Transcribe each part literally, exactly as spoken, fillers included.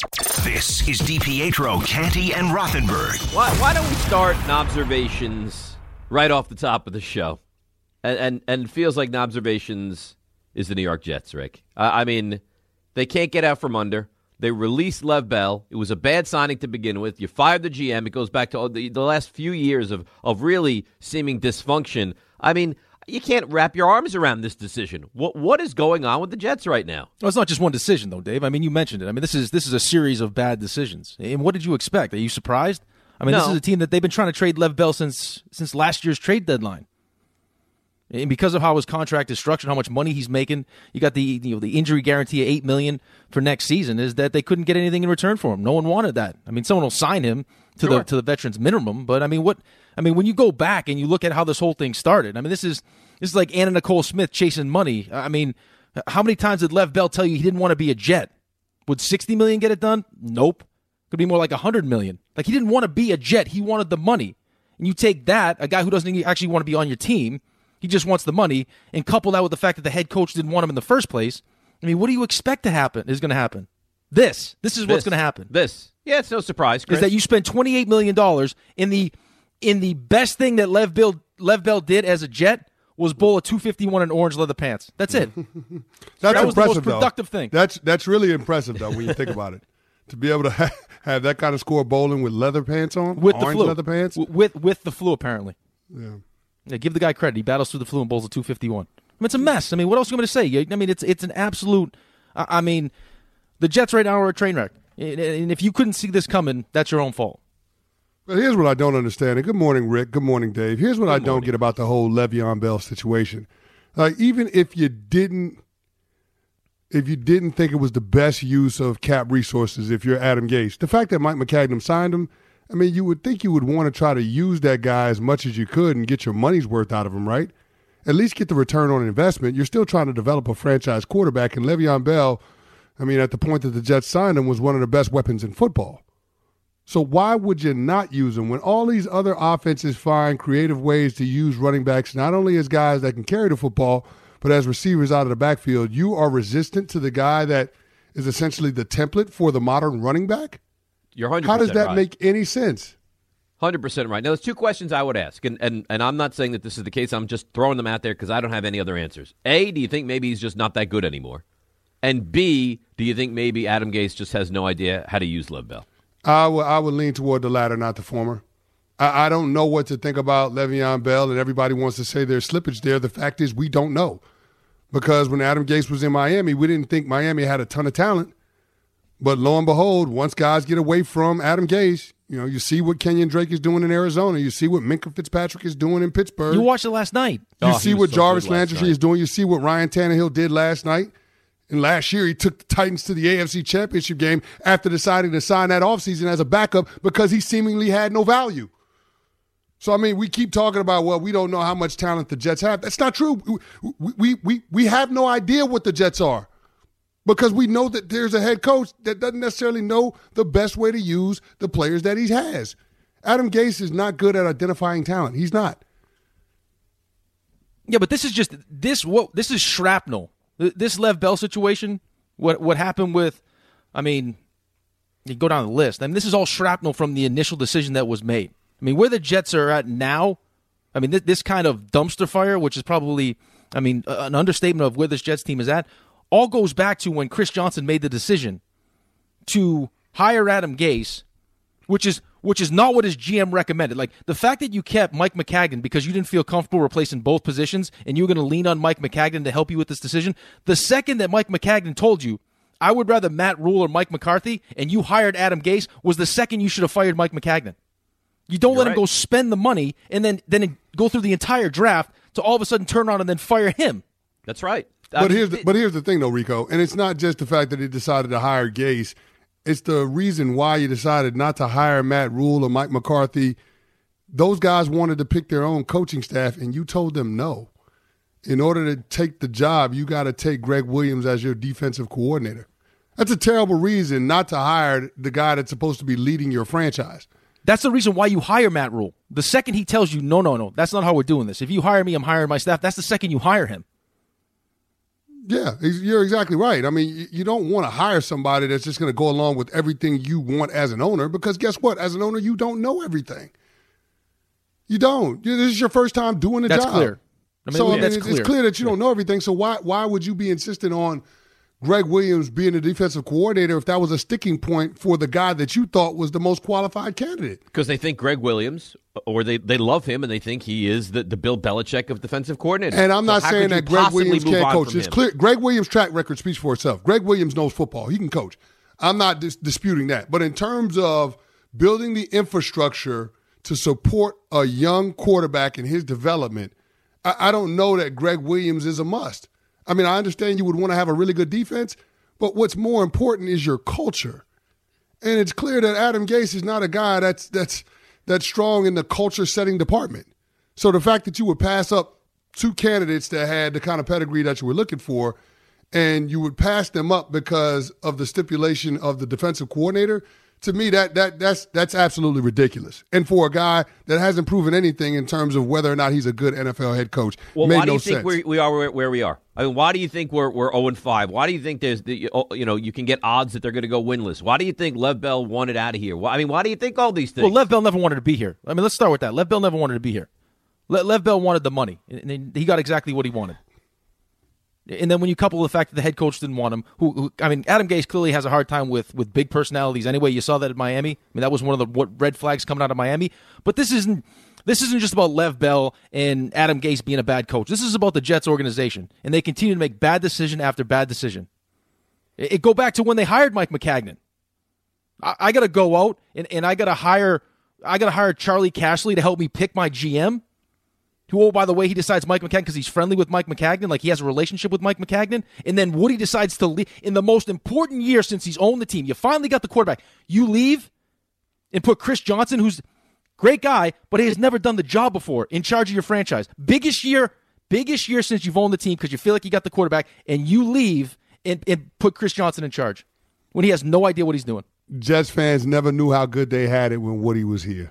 This is DiPietro, Canty, and Rothenberg. Why, why don't we start in observations right off the top of the show? And and, and it feels like observations is the New York Jets, Rick. Uh, I mean, they can't get out from under. They released Lev Bell. It was a bad signing to begin with. You fired the G M. It goes back to the, the last few years of, of really seeming dysfunction. I mean, you can't wrap your arms around this decision. What What is going on with the Jets right now? Well, it's not just one decision, though, Dave. I mean, you mentioned it. I mean, this is this is a series of bad decisions. And what did you expect? Are you surprised? I mean, No. This is a team that they've been trying to trade Lev Bell since since last year's trade deadline. And because of how his contract is structured, how much money he's making, you got the you know the injury guarantee of eight million dollars for next season. Is that they couldn't get anything in return for him? No one wanted that. I mean, someone will sign him to Sure. the to the veterans minimum, but I mean, what? I mean, when you go back and you look at how this whole thing started, I mean, this is this is like Anna Nicole Smith chasing money. I mean, how many times did Lev Bell tell you he didn't want to be a Jet? Would sixty million dollars get it done? Nope. Could be more like one hundred million dollars. Like, he didn't want to be a Jet. He wanted the money. And you take that, a guy who doesn't actually want to be on your team, he just wants the money, and couple that with the fact that the head coach didn't want him in the first place. I mean, what do you expect to happen is going to happen? This. This is what's This. going to happen. This. Yeah, it's no surprise, Chris. Is that you spend twenty-eight million dollars in the in the best thing that Lev Bell, Lev Bell did as a Jet was bowl a two fifty-one in orange leather pants. That's it. That's that was the most impressive, though. productive thing. That's that's really impressive, though, when you think about it. To be able to ha- have that kind of score bowling with leather pants on, With the orange flu. leather pants. W- With, with the flu, apparently. Yeah. Yeah, give the guy credit. He battles through the flu and bowls a two fifty-one. I mean, it's a mess. I mean, what else are you going to say? I mean, it's it's an absolute I, I mean, the Jets right now are a train wreck. And and if you couldn't see this coming, that's your own fault. But here's what I don't understand. And good morning, Rick. Good morning, Dave. Here's what Good I don't morning. get about the whole Le'Veon Bell situation. Like, even if you didn't, if you didn't think it was the best use of cap resources, if you're Adam Gase, the fact that Mike McCagnon signed him, I mean, you would think you would want to try to use that guy as much as you could and get your money's worth out of him, right? At least get the return on investment. You're still trying to develop a franchise quarterback, and Le'Veon Bell, I mean, at the point that the Jets signed him, was one of the best weapons in football. So why would you not use him when all these other offenses find creative ways to use running backs, not only as guys that can carry the football, but as receivers out of the backfield? You are resistant to the guy that is essentially the template for the modern running back? You're one hundred How percent does that right. make any sense? one hundred percent right. Now, there's two questions I would ask, and, and, and I'm not saying that this is the case. I'm just throwing them out there because I don't have any other answers. A, do you think maybe he's just not that good anymore? And B, do you think maybe Adam Gase just has no idea how to use Lev Bell? I would, I would lean toward the latter, not the former. I, I don't know what to think about Le'Veon Bell, and everybody wants to say there's slippage there. The fact is we don't know. Because when Adam Gase was in Miami, we didn't think Miami had a ton of talent. But lo and behold, once guys get away from Adam Gase, you know, you see what Kenyon Drake is doing in Arizona. You see what Minkah Fitzpatrick is doing in Pittsburgh. You watched it last night. You Oh, see he was what so Jarvis good last Landry night. is doing. You see what Ryan Tannehill did last night. And last year, he took the Titans to the A F C Championship game after deciding to sign that offseason as a backup because he seemingly had no value. So, I mean, we keep talking about, well, we don't know how much talent the Jets have. That's not true. We, we, we, we have no idea what the Jets are because we know that there's a head coach that doesn't necessarily know the best way to use the players that he has. Adam Gase is not good at identifying talent. He's not. Yeah, but this is just this. What this is shrapnel. This Lev Bell situation. What what happened with? I mean, you go down the list. I mean, this is all shrapnel from the initial decision that was made. I mean, where the Jets are at now. I mean, this, this kind of dumpster fire, which is probably, I mean, an understatement of where this Jets team is at, all goes back to when Chris Johnson made the decision to hire Adam Gase, which is which is not what his G M recommended. Like, the fact that you kept Mike McCagnon because you didn't feel comfortable replacing both positions and you were going to lean on Mike McCagnon to help you with this decision, the second that Mike McCagnon told you, I would rather Matt Rule or Mike McCarthy, and you hired Adam Gase, was the second you should have fired Mike McCagnon. You don't You're let him right. go spend the money and then, then go through the entire draft to all of a sudden turn around and then fire him. That's right. I But mean, here's the, but here's the thing, though, Rico, and it's not just the fact that he decided to hire Gase. It's the reason why you decided not to hire Matt Rule or Mike McCarthy. Those guys wanted to pick their own coaching staff, and you told them no. In order to take the job, you got to take Greg Williams as your defensive coordinator. That's a terrible reason not to hire the guy that's supposed to be leading your franchise. That's the reason why you hire Matt Rule. The second he tells you, no, no, no, that's not how we're doing this. If you hire me, I'm hiring my staff, that's the second you hire him. Yeah, you're exactly right. I mean, you don't want to hire somebody that's just going to go along with everything you want as an owner, because guess what? As an owner, you don't know everything. You don't. This is your first time doing the That's job. Clear. I mean, so I mean, that's it's, clear. it's clear that you don't know everything. So why why would you be insistent on Greg Williams being the defensive coordinator if that was a sticking point for the guy that you thought was the most qualified candidate? Because they think Greg Williams, or they, they love him, and they think he is the, the Bill Belichick of defensive coordinator. And I'm so not saying that Greg Williams can't coach. It's him? clear. Greg Williams' track record speaks for itself. Greg Williams knows football. He can coach. I'm not dis- disputing that. But in terms of building the infrastructure to support a young quarterback in his development, I, I don't know that Greg Williams is a must. I mean, I understand you would want to have a really good defense, but what's more important is your culture. And it's clear that Adam Gase is not a guy that's that's that's strong in the culture setting department. So the fact that you would pass up two candidates that had the kind of pedigree that you were looking for, and you would pass them up because of the stipulation of the defensive coordinator, to me, that that that's that's absolutely ridiculous. And for a guy that hasn't proven anything in terms of whether or not he's a good N F L head coach, well, made why do no you think sense. we we are where, where we are? I mean, why do you think we're we're zero and five? Why do you think there's the you know you can get odds that they're going to go winless? Why do you think Lev Bell wanted out of here? Why, I mean, why do you think all these things? Well, Lev Bell never wanted to be here. I mean, let's start with that. Lev Bell never wanted to be here. Le- Lev Bell wanted the money, and he got exactly what he wanted. And then when you couple the fact that the head coach didn't want him, who, who I mean, Adam Gase clearly has a hard time with, with big personalities anyway. You saw that at Miami. I mean, that was one of the what, red flags coming out of Miami. But this isn't this isn't just about Lev Bell and Adam Gase being a bad coach. This is about the Jets organization, and they continue to make bad decision after bad decision. It, it go back to when they hired Mike Maccagnan. I, I got to go out and, and I got to hire I got to hire Charlie Cashley to help me pick my G M. Who, oh, by the way, he decides Mike Maccagnan because he's friendly with Mike Maccagnan, like he has a relationship with Mike Maccagnan. And then Woody decides to leave in the most important year since he's owned the team. You finally got the quarterback. You leave and put Chris Johnson, who's a great guy, but he has never done the job before, in charge of your franchise. Biggest year, biggest year since you've owned the team because you feel like you got the quarterback, and you leave and, and put Chris Johnson in charge when he has no idea what he's doing. Jets fans never knew how good they had it when Woody was here.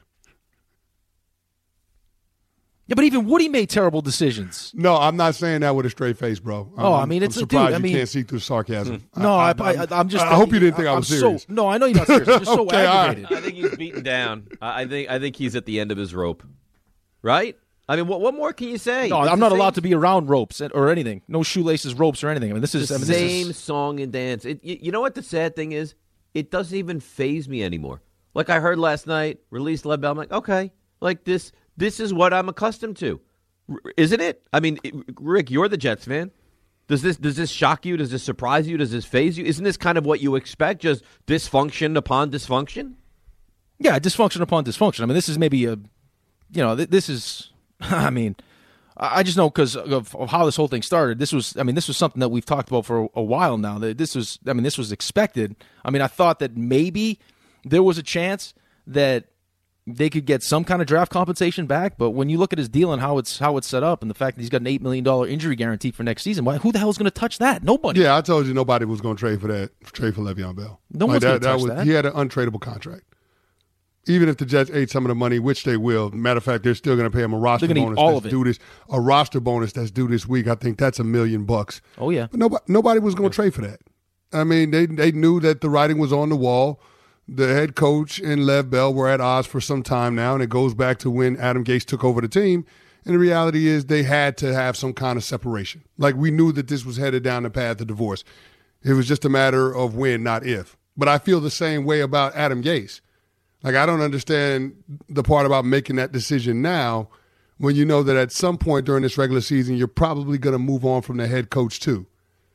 Yeah, but even Woody made terrible decisions. No, I'm not saying that with a straight face, bro. I'm, Oh, I mean, it's I'm a surprised dude. I you mean, can't see through sarcasm. No, I, I, I, I'm just. I hope you didn't think I was I'm serious. So, no, I know you're not serious. I'm just so Okay, all right. aggravated. I think he's beaten down. I I think I think he's at the end of his rope, right? I mean, what what more can you say? No, It's I'm the not same- allowed to be around ropes or anything. No shoelaces, ropes, or anything. I mean, this is the I mean, same This is, song and dance. It, you, you know what the sad thing is? It doesn't even faze me anymore. Like I heard last night, released Lev Bell. I'm like, okay, like this. This is what I'm accustomed to, R- isn't it? I mean, it, Rick, you're the Jets fan. Does this does this shock you? Does this surprise you? Does this faze you? Isn't this kind of what you expect? Just dysfunction upon dysfunction? yeah, dysfunction upon dysfunction. I mean, this is maybe a, you know, th- this is. I mean, I I just know because of, of how this whole thing started. This was, I mean, this was something that we've talked about for a, a while now. That this was, I mean, this was expected. I mean, I thought that maybe there was a chance that they could get some kind of draft compensation back, but when you look at his deal and how it's how it's set up, and the fact that he's got an eight million dollar injury guarantee for next season, why? Who the hell is going to touch that? Nobody. Yeah, I told you nobody was going to trade for that. Trade for Le'Veon Bell. No one's that, gonna touch was, that. He had an untradeable contract. Even if the Jets ate some of the money, which they will. Matter of fact, they're still going to pay him a roster They're gonna eat bonus. all that's of it. due this a roster bonus that's due this week. I think that's a million bucks. Oh yeah. But nobody, nobody was going to trade for that. I mean, they they knew that the writing was on the wall. The head coach and Lev Bell were at odds for some time now, and it goes back to when Adam Gase took over the team. And the reality is they had to have some kind of separation. Like, we knew that this was headed down the path of divorce. It was just a matter of when, not if. But I feel the same way about Adam Gase. Like, I don't understand the part about making that decision now when you know that at some point during this regular season, you're probably going to move on from the head coach too.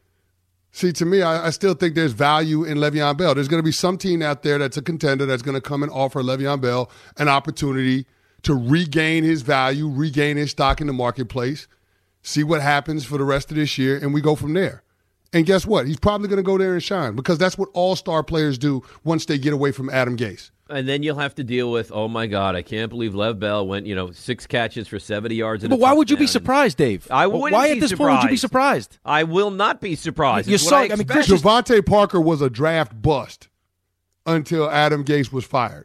See, to me, I, I still think there's value in Le'Veon Bell. There's going to be some team out there that's a contender that's going to come and offer Le'Veon Bell an opportunity to regain his value, regain his stock in the marketplace, see what happens for the rest of this year, and we go from there. And guess what? He's probably going to go there and shine because that's what all-star players do once they get away from Adam Gase. And then you'll have to deal with, oh my God, I can't believe Lev Bell went, you know, six catches for seventy yards. And But a why would you be touchdown. surprised, Dave? I wouldn't Why be at this point would you be surprised. surprised? I will not be surprised. You It's what saw- I I mean, expect. Chris just- Devontae Parker was a draft bust until Adam Gase was fired.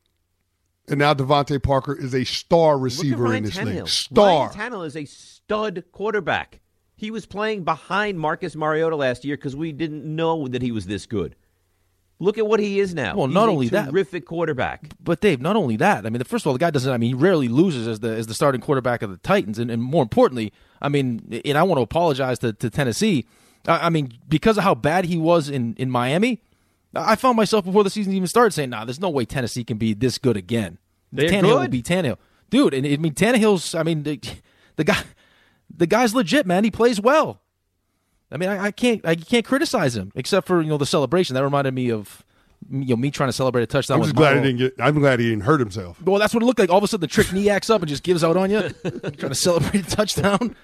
And now Devontae Parker is a star Look at receiver Ryan in this Tannehill. league. Star. Ryan Tannehill is a stud quarterback. He was playing behind Marcus Mariota last year because we didn't know that he was this good. Look at what he is now. Well, He's not a only that, terrific quarterback. But Dave, not only that. I mean, first of all, the guy doesn't. I mean, he rarely loses as the as the starting quarterback of the Titans, and, and more importantly, I mean, and I want to apologize to, to Tennessee. I, I mean, because of how bad he was in, in Miami, I found myself before the season even started saying, "Nah, there's no way Tennessee can be this good again." They're Tannehill good. will be Tannehill, dude. And I mean, Tannehill's. I mean, the, the guy, the guy's legit, man. He plays well. I mean, I, I can't I can't criticize him except for you know the celebration. That reminded me of. You know, me trying to celebrate a touchdown. I'm with just glad Marlo. he didn't get. I'm glad he didn't hurt himself. Well, that's what it looked like. All of a sudden, the trick knee acts up and just gives out on you. Trying to celebrate a touchdown.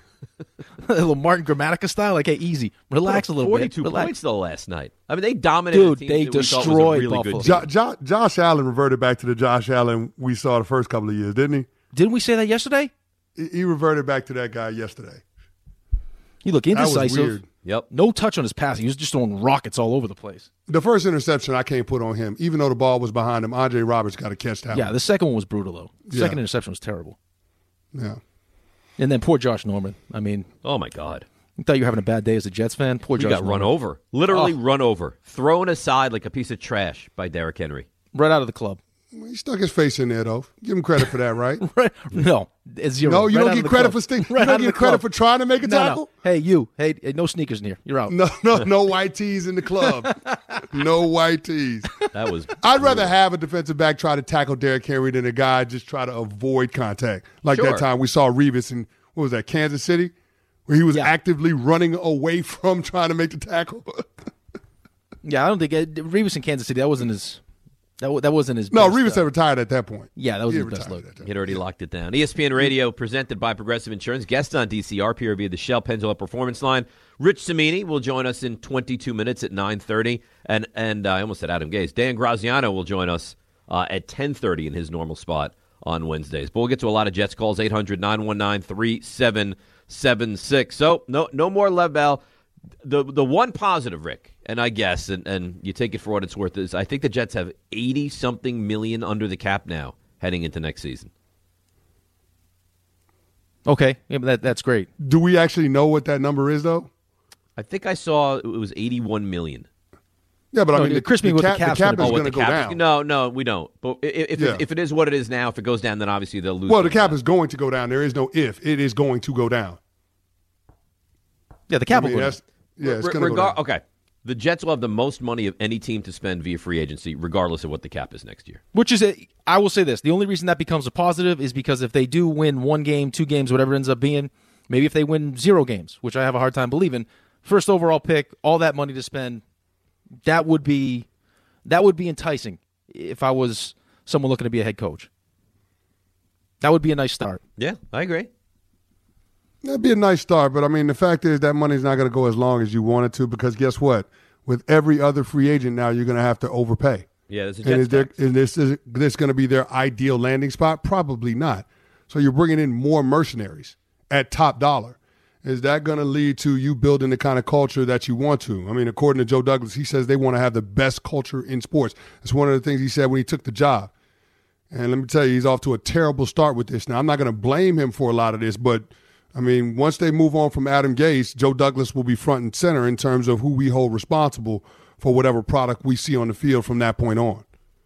A little Martin Grammatica style. Like, hey, easy. Relax a little bit. forty-two Relax. points, though, last night. I mean, they dominated Dude, a team they that we thought was a destroyed really Buffalo. good team. Jo- Jo- Josh Allen reverted back to the Josh Allen we saw the first couple of years, didn't he? Didn't we say that yesterday? He, he reverted back to that guy yesterday. He looked That was indecisive. weird. Yep. No touch on his passing. He was just throwing rockets all over the place. The first interception I can't put on him, even though the ball was behind him. Andre Roberts got to catch that Yeah, one. the second one was brutal, though. The Yeah. second interception was terrible. Yeah. And then poor Josh Norman. I mean, Oh, my God. you thought you were having a bad day as a Jets fan? Poor We Josh got run Norman. over. Literally Oh. run over. Thrown aside like a piece of trash by Derrick Henry. Right out of the club. He stuck his face in there, though. Give him credit for that, right? Right? No, it's zero. No, you Right don't out of get the credit club. for stick. Right You out don't of the get credit club. for trying to make a No, tackle. no. Hey, you. Hey, hey, no sneakers in here. You're out. No, no, no white tees in the club. No white tees. That was. I'd rather have a defensive back try to tackle Derrick Henry than a guy just try to avoid contact. Like Sure. that time we saw Revis in, what was that, Kansas City? Where he was Yeah. actively running away from trying to make the tackle. Yeah, I don't think it, Revis in Kansas City. That wasn't his. That, wa- that wasn't his. No, best, Revis uh, had retired at that point. Yeah, that was He his had best retired look. at that He'd already locked it down. E S P N Radio, presented by Progressive Insurance. Guest on D C R, P R via the Shell Pennzoil Performance Line. Rich Cimini will join us in twenty-two minutes at nine thirty. And, and uh, I almost said Adam Gase. Dan Graziano will join us uh, at ten thirty in his normal spot on Wednesdays. But we'll get to a lot of Jets calls, eight hundred nine one nine three seven seven six. So no no more Lev Bell. The the one positive, Rick, and I guess, and, and you take it for what it's worth, is I think the Jets have eighty-something million under the cap now heading into next season. Okay, yeah, but that that's great. Do we actually know what that number is, though? I think I saw it was eighty-one million. Yeah, but I No, mean, the, Chris, me the what the cap, the cap's cap gonna is be. Oh, going what to the go cap is- down. No, no, we don't. But i- if Yeah. it, if it is what it is now, if it goes down, then obviously they'll lose. Well, the some cap of is going to go down. There is no if. It is going to go down. Yeah, the I cap mean, will go that's, down. yeah, it's Re- going to go regar- down. Okay, the Jets will have the most money of any team to spend via free agency, regardless of what the cap is next year. Which is, a, I will say this: the only reason that becomes a positive is because if they do win one game, two games, whatever it ends up being, maybe if they win zero games, which I have a hard time believing, first overall pick, all that money to spend, that would be that would be enticing if I was someone looking to be a head coach. That would be a nice start. Yeah, I agree. That'd be a nice start, but I mean, the fact is that money's not going to go as long as you want it to because guess what? With every other free agent now, you're going to have to overpay. Yeah, there's a And Jets is, there, tax. is this is this going to be their ideal landing spot? Probably not. So you're bringing in more mercenaries at top dollar. Is that going to lead to you building the kind of culture that you want to? I mean, according to Joe Douglas, he says they want to have the best culture in sports. It's one of the things he said when he took the job. And let me tell you, he's off to a terrible start with this. Now, I'm not going to blame him for a lot of this, but, I mean, once they move on from Adam Gase, Joe Douglas will be front and center in terms of who we hold responsible for whatever product we see on the field from that point on.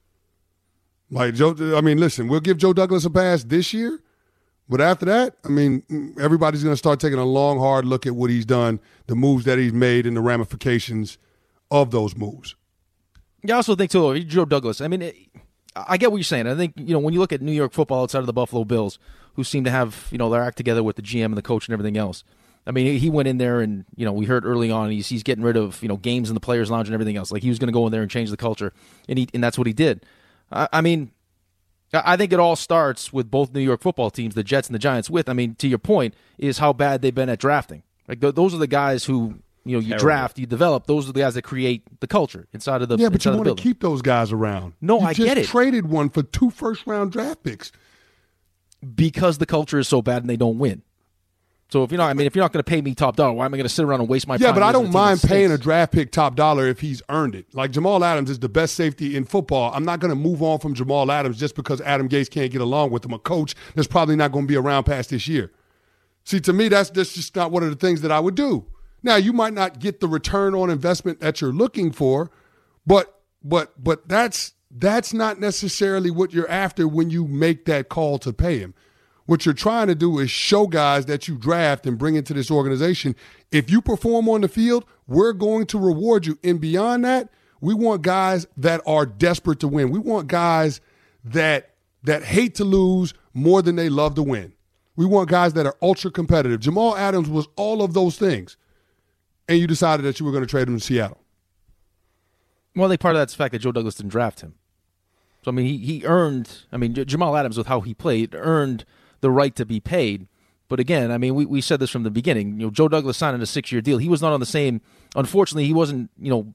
Like, Joe, I mean, listen, we'll give Joe Douglas a pass this year, but after that, I mean, everybody's going to start taking a long, hard look at what he's done, the moves that he's made, and the ramifications of those moves. Yeah, I also think too, Joe Douglas. I mean, it, I get what you're saying. I think you know when you look at New York football outside of the Buffalo Bills, who seem to have you know their act together with the G M and the coach and everything else. I mean, he went in there and you know we heard early on he's he's getting rid of you know games in the players' lounge and everything else. Like he was going to go in there and change the culture, and he and that's what he did. I, I mean, I think it all starts with both New York football teams, the Jets and the Giants. With I mean, to your point, is how bad they've been at drafting. Like th- those are the guys who. You know, you Terrible. draft, you develop. Those are the guys that create the culture inside of the Yeah, but inside you of the want to building. keep those guys around. No, you I just get it. Traded one for two first-round draft picks. Because the culture is so bad and they don't win. So if you're not, I mean, if you're not going to pay me top dollar, why am I going to sit around and waste my Yeah, time? but I listening don't to a team mind that paying a stinks? draft pick top dollar if he's earned it. Like Jamal Adams is the best safety in football. I'm not going to move on from Jamal Adams just because Adam Gase can't get along with him. A coach that's probably not going to be around past this year. See, to me, that's, that's just not one of the things that I would do. Now, you might not get the return on investment that you're looking for, but but but that's that's not necessarily what you're after when you make that call to pay him. What you're trying to do is show guys that you draft and bring into this organization, if you perform on the field, we're going to reward you. And beyond that, we want guys that are desperate to win. We want guys that that hate to lose more than they love to win. We want guys that are ultra competitive. Jamal Adams was all of those things. And you decided that you were going to trade him to Seattle. Well, I think part of that's the fact that Joe Douglas didn't draft him. So, I mean, he, he earned, I mean, J- Jamal Adams, with how he played, earned the right to be paid. But again, I mean, we, we said this from the beginning. You know, Joe Douglas signed a six-year deal. He was not on the same, unfortunately, he wasn't, you know,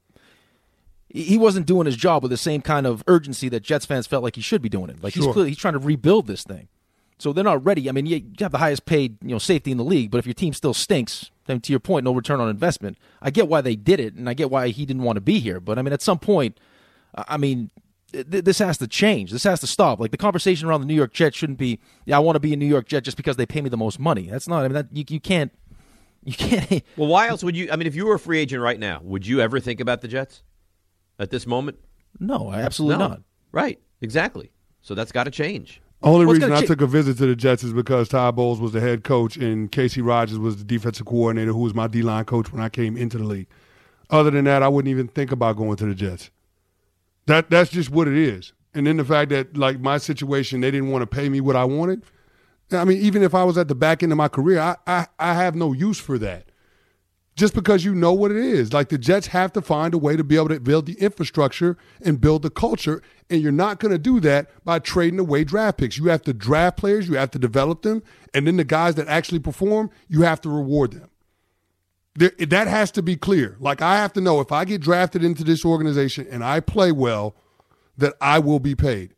he wasn't doing his job with the same kind of urgency that Jets fans felt like he should be doing it. Like, sure. he's clearly, he's trying to rebuild this thing. So they're not ready. I mean, you have the highest paid, you know, safety in the league, but if your team still stinks, then to your point, no return on investment. I get why they did it, and I get why he didn't want to be here. But I mean, at some point, I mean, th- this has to change. This has to stop. Like, the conversation around the New York Jets shouldn't be, yeah, I want to be a New York Jet just because they pay me the most money. That's not. I mean, that you, you can't. You can't. Well, why else would you? I mean, if you were a free agent right now, would you ever think about the Jets at this moment? No, absolutely no. not. Right. Exactly. So that's got to change. Only Well, reason I ch- took a visit to the Jets is because Todd Bowles was the head coach and Casey Rogers was the defensive coordinator, who was my D-line coach when I came into the league. Other than that, I wouldn't even think about going to the Jets. That That's just what it is. And then the fact that, like, my situation, they didn't want to pay me what I wanted. I mean, even if I was at the back end of my career, I, I, I have no use for that. Just because you know what it is. Like, the Jets have to find a way to be able to build the infrastructure and build the culture, and you're not going to do that by trading away draft picks. You have to draft players, you have to develop them, and then the guys that actually perform, you have to reward them. There, that has to be clear. Like, I have to know if I get drafted into this organization and I play well, that I will be paid.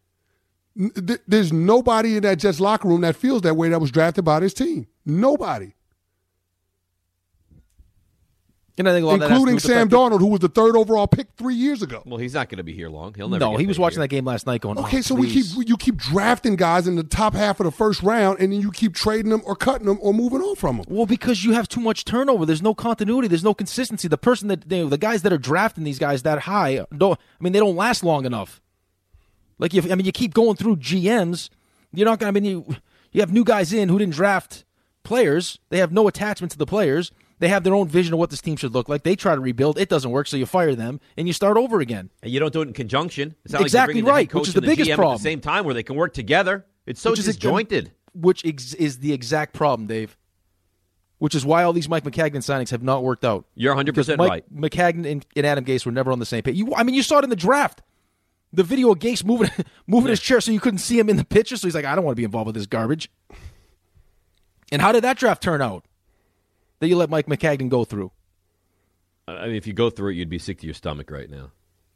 There's nobody in that Jets locker room that feels that way that was drafted by this team. Nobody. And I think a lot of that has to do Including with the Sam fact that- Darnold, who was the third overall pick three years ago. Well, he's not going to be here long. He'll never. No, get he was paid watching here. that game last night going, Okay, oh, so we please. keep you keep drafting guys in the top half of the first round, and then you keep trading them or cutting them or moving on from them. Well, because you have too much turnover. There's no continuity. There's no consistency. The person that you know, the guys that are drafting these guys that high, don't. I mean, they don't last long enough. Like, if I mean, you keep going through G Ms. You're not going to. I mean, you you have new guys in who didn't draft players. They have no attachment to the players. They have their own vision of what this team should look like. They try to rebuild. It doesn't work, so you fire them, and you start over again. And you don't do it in conjunction. It's not Exactly like you're bringing the head right, coach which is and the biggest G M problem. at the same time where they can work together. It's so Which is disjointed. Which ex- is the exact problem, Dave. Which is why all these Mike McCagnon signings have not worked out. You're one hundred percent Mike right. McCagnon and, and Adam Gase were never on the same page. You, I mean, you saw it in the draft. The video of Gase moving moving his chair so you couldn't see him in the picture. So he's like, I don't want to be involved with this garbage. And how did that draft turn out that you let Mike McCagnon go through? I mean, if you go through it, you'd be sick to your stomach right now.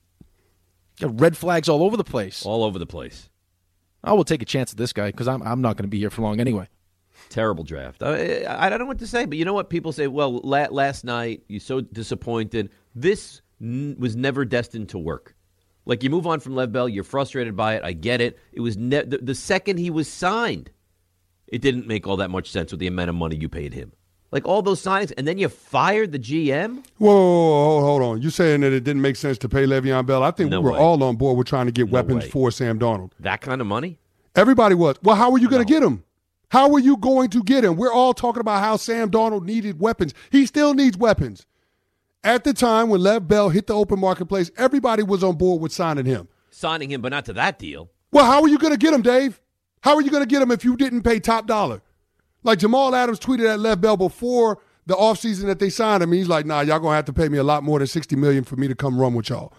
Got red flags all over the place. All over the place. I will take a chance at this guy because I'm I'm not going to be here for long anyway. Terrible draft. I, I, I don't know what to say, but you know what? People say, well, la- last night, you're so disappointed. This n- was never destined to work. Like, you move on from Lev Bell, you're frustrated by it. I get it. It was ne- the, the second he was signed, it didn't make all that much sense with the amount of money you paid him. Like, all those signings, and then you fired the G M? Whoa, whoa, whoa, hold on. You're saying that it didn't make sense to pay Le'Veon Bell? I think No we were way. all on board with trying to get No weapons way. for Sam Darnold. That kind of money? Everybody was. Well, how are you going to No. get him? How are you going to get him? We're all talking about how Sam Darnold needed weapons. He still needs weapons. At the time when Lev Bell hit the open marketplace, everybody was on board with signing him. Signing him, but not to that deal. Well, how are you going to get him, Dave? How are you going to get him if you didn't pay top dollar? Like Jamal Adams tweeted at Lev Bell before the offseason that they signed him. He's like, nah, y'all going to have to pay me a lot more than sixty million dollars for me to come run with y'all.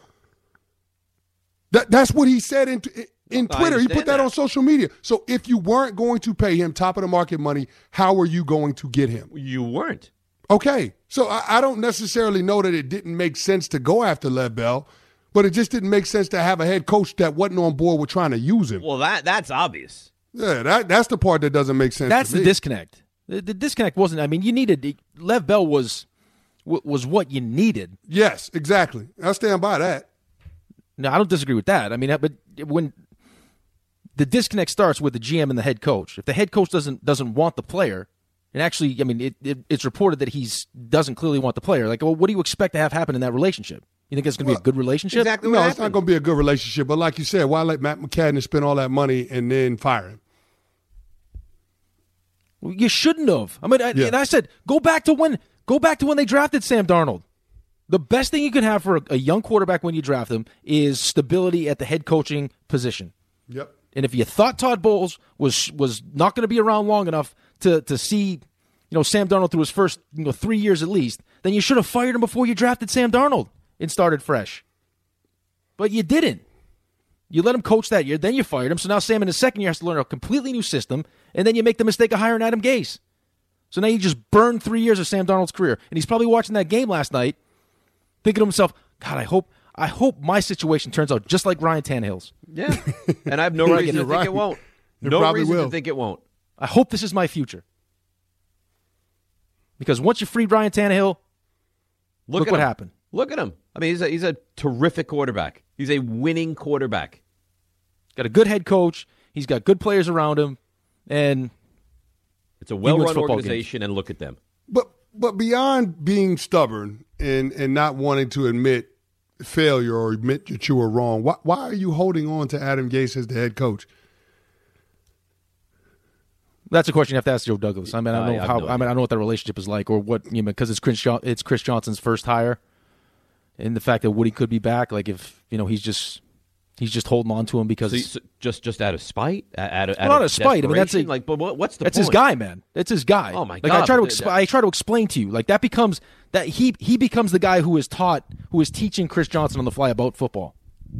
That, that's what he said in, in I Twitter. He put understand that, that. on social media. So if you weren't going to pay him top of the market money, how are you going to get him? You weren't. Okay. So I, I don't necessarily know that it didn't make sense to go after Lev Bell, but it just didn't make sense to have a head coach that wasn't on board with trying to use him. Well, that that's obvious. Yeah, that, that's the part that doesn't make sense. That's to the me. disconnect. The, the disconnect wasn't. I mean, you needed Lev Bell was was what you needed. Yes, exactly. I stand by that. No, I don't disagree with that. I mean, but when the disconnect starts with the G M and the head coach, if the head coach doesn't doesn't want the player, And actually, I mean, it, it, it's reported that he's doesn't clearly want the player. Like, well, what do you expect to have happen in that relationship? You think it's going to Well, be a good relationship? Exactly. No, what it's not happened. going to be a good relationship. But like you said, why let Matt McCadden spend all that money and then fire him? Well, you shouldn't have. I mean, I, Yeah. and I said, go back to when go back to when they drafted Sam Darnold. The best thing you can have for a, a young quarterback when you draft him is stability at the head coaching position. Yep. And if you thought Todd Bowles was was not going to be around long enough to to see, you know, Sam Darnold through his first you know three years at least, then you should have fired him before you drafted Sam Darnold and started fresh. But you didn't. You let him coach that year, then you fired him. So now Sam in his second year has to learn a completely new system, and then you make the mistake of hiring Adam Gase. So now you just burned three years of Sam Darnold's career, and he's probably watching that game last night, thinking to himself, "God, I hope." I hope my situation turns out just like Ryan Tannehill's. Yeah, and I have no Right, reason to think right. it won't. It No probably reason will. to think it won't. I hope this is my future. Because once you freed Ryan Tannehill, Look, Look at what him. happened. Look at him. I mean, he's a, he's a terrific quarterback. He's a winning quarterback. got a good head coach, he's got good players around him, and It's a wins well-run football organization, and look at them. But but beyond being stubborn and, and not wanting to admit failure or admit that you were wrong, why, why are you holding on to Adam Gase as the head coach? that's a question you have to ask Joe Douglas. I mean, I don't I know have how. no I mean, I don't know what that relationship is like, or what you know, because it's Chris. Jo- it's Chris Johnson's first hire, and the fact that Woody could be back. Like if you know, he's just he's just holding on to him because So, you- so just just out of spite, out of, out Well, not of out of spite. I mean, that's a- desperation? like. But what, what's the that's point? his guy, man. That's his guy. Oh, my like, I God, try to but exp- the- I try to explain to you, like that becomes that he he becomes the guy who is taught, who is teaching Chris Johnson on the fly about football.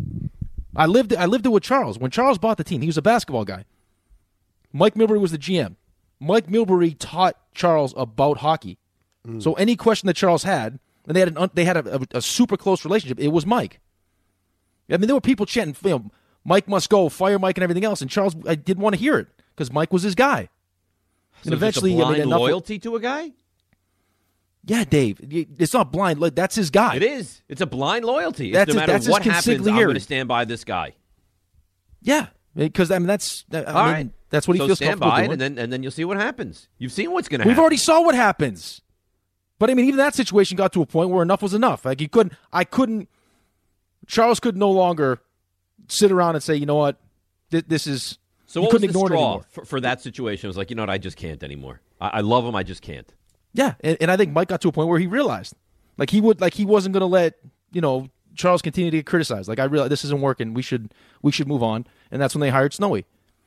I lived I lived it with Charles when Charles bought the team. He was a basketball guy. Mike Milbury was the G M. Mike Milbury taught Charles about hockey. So any question that Charles had, and they had an un- they had a, a, a super close relationship. It was Mike. I mean, there were people chanting, you know, "Mike must go, fire Mike," and everything else. And Charles, I didn't want to hear it because Mike was his guy. So And it's just a eventually, I blind mean, enough- loyalty to a guy. Yeah, Dave, it's not blind. Like, that's his guy. It is. It's a blind loyalty. It's That's no his- matter that's his what happens, I'm consigliere. going to stand by this guy. Yeah, because I mean that's I All mean, right. that's what he so feels stand comfortable by doing. it, and then and then you'll see what happens. You've seen what's going to We've happen. already saw what happens. But I mean, even that situation got to a point where enough was enough. Like you couldn't, I couldn't. Charles could no longer sit around and say, you know what, Th- this is. So you what was couldn't the ignore it straw anymore. for, for that situation? It was like, you know what, I just can't anymore. I, I love him, I just can't. Yeah, and, and I think Mike got to a point where he realized, like he would, like he wasn't going to let you know Charles continue to get criticized. Like I realized this isn't working. We should, we should move on. And that's when they hired Snowy.